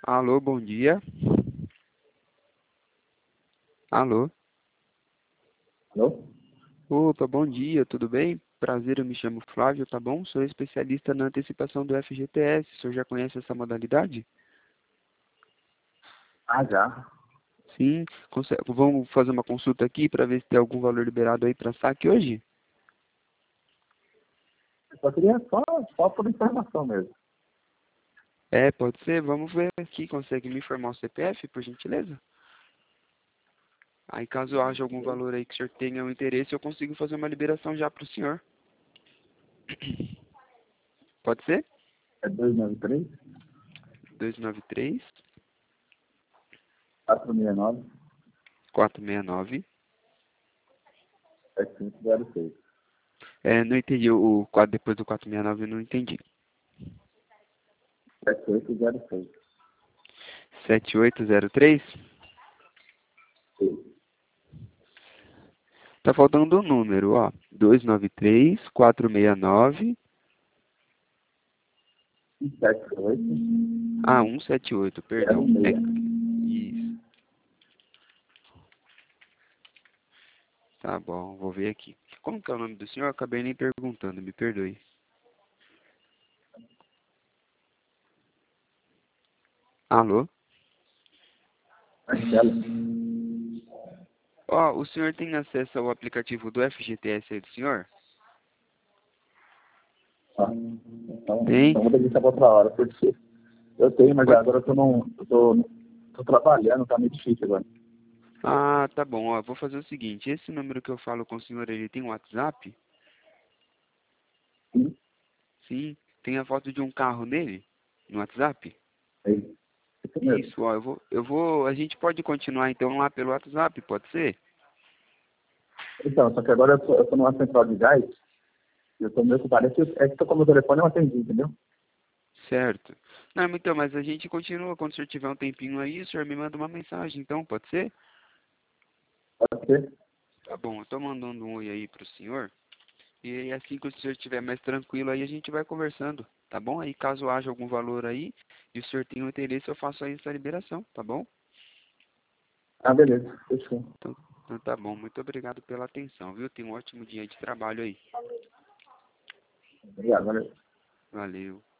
Alô, bom dia. Alô. Alô? Opa, bom dia, tudo bem? Prazer, eu me chamo Flávio, tá bom? Sou especialista na antecipação do FGTS. O senhor já conhece essa modalidade? Ah, já. Sim. Vamos fazer uma consulta aqui para ver se tem algum valor liberado aí para saque hoje? Eu só queria só por informação mesmo. É, pode ser. Vamos ver aqui. Consegue me informar o CPF, por gentileza? Aí, caso haja algum valor aí que o senhor tenha um interesse, eu consigo fazer uma liberação já para o senhor. Pode ser? É 293 293 469 469. 7506. Não entendi o quadro depois do 469, eu não entendi. 7806. 7803. Tá faltando um número, ó. 293 469. 178 Ah, 178, perdão. 06. Isso. Tá bom, vou ver aqui. Como que é o nome do senhor? Eu acabei nem perguntando, me perdoe. Alô? Marcelo? Ó, o senhor tem acesso ao aplicativo do FGTS aí do senhor? Ah, então Tem? vou deixar para outra hora, porque eu tenho, mas Pode... agora eu tô trabalhando, tá meio difícil agora. Ah, tá bom, ó. Vou fazer o seguinte. Esse número que eu falo com o senhor, ele tem um WhatsApp? Sim, Sim. Tem a foto de um carro nele? No WhatsApp? é isso mesmo. Isso, ó. A gente pode continuar então lá pelo WhatsApp, pode ser? Então, só que agora eu tô numa central de gás, e eu tô meio ocupado. É que tô com o meu telefone, eu atendi, entendeu? Certo. Não, então, mas a gente continua. Quando o senhor tiver um tempinho aí, o senhor me manda uma mensagem, então, pode ser? Pode ser? Tá bom, eu tô mandando um oi aí pro senhor. E aí, assim que o senhor estiver mais tranquilo aí, a gente vai conversando, tá bom? Aí, caso haja algum valor aí e o senhor tenha um interesse, eu faço aí essa liberação, tá bom? Ah, beleza. Fechou. Então tá bom. Muito obrigado pela atenção, viu? Tenha um ótimo dia de trabalho aí. Obrigado, valeu. Valeu.